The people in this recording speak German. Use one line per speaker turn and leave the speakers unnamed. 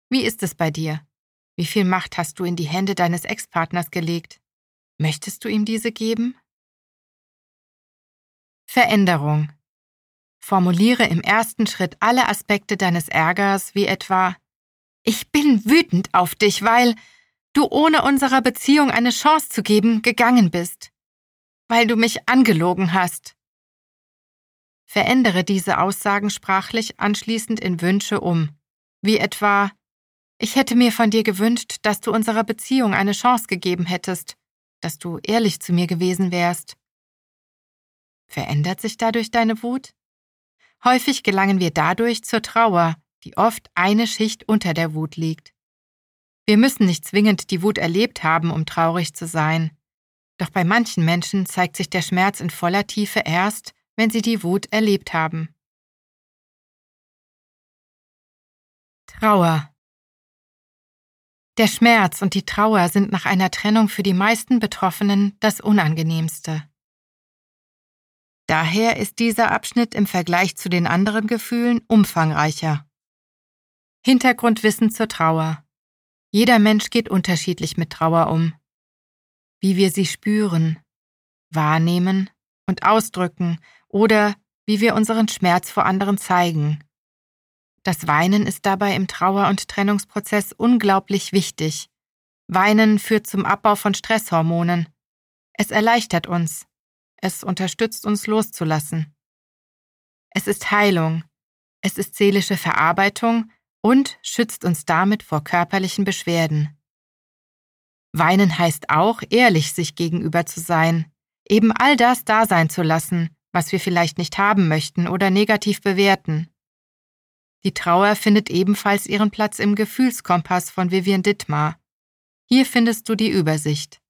Wie ist es bei dir? Wie viel Macht hast du in die Hände deines Ex-Partners gelegt? Möchtest du ihm diese geben? Veränderung. Formuliere im ersten Schritt alle Aspekte deines Ärgers, wie etwa: Ich bin wütend auf dich, weil du ohne unserer Beziehung eine Chance zu geben gegangen bist. Weil du mich angelogen hast. Verändere diese Aussagen sprachlich anschließend in Wünsche um, wie etwa: Ich hätte mir von dir gewünscht, dass du unserer Beziehung eine Chance gegeben hättest, dass du ehrlich zu mir gewesen wärst. Verändert sich dadurch deine Wut? Häufig gelangen wir dadurch zur Trauer, die oft eine Schicht unter der Wut liegt. Wir müssen nicht zwingend die Wut erlebt haben, um traurig zu sein. Doch bei manchen Menschen zeigt sich der Schmerz in voller Tiefe erst, wenn sie die Wut erlebt haben. Trauer. Der Schmerz und die Trauer sind nach einer Trennung für die meisten Betroffenen das Unangenehmste. Daher ist dieser Abschnitt im Vergleich zu den anderen Gefühlen umfangreicher. Hintergrundwissen zur Trauer. Jeder Mensch geht unterschiedlich mit Trauer um. Wie wir sie spüren, wahrnehmen und ausdrücken oder wie wir unseren Schmerz vor anderen zeigen. Das Weinen ist dabei im Trauer- und Trennungsprozess unglaublich wichtig. Weinen führt zum Abbau von Stresshormonen. Es erleichtert uns. Es unterstützt uns loszulassen. Es ist Heilung. Es ist seelische Verarbeitung und schützt uns damit vor körperlichen Beschwerden. Weinen heißt auch, ehrlich sich gegenüber zu sein, eben all das da sein zu lassen, was wir vielleicht nicht haben möchten oder negativ bewerten. Die Trauer findet ebenfalls ihren Platz im Gefühlskompass von Vivian Dittmar. Hier findest du die Übersicht.